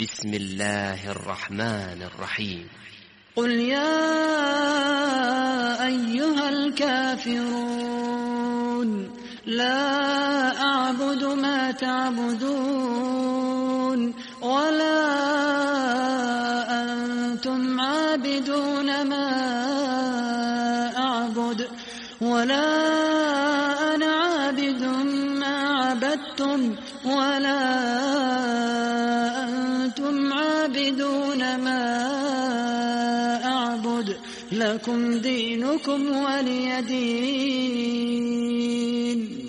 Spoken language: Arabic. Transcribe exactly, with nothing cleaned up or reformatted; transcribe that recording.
بسم الله الرحمن الرحيم. قل يا أيها الكافرون لا أعبد ما تعبدون ولا أنتم عابدون ما أعبد ولا أنا عابد ما عبدتم ولا أنتم عابدون ما أعبد لكم دينكم ولي دين.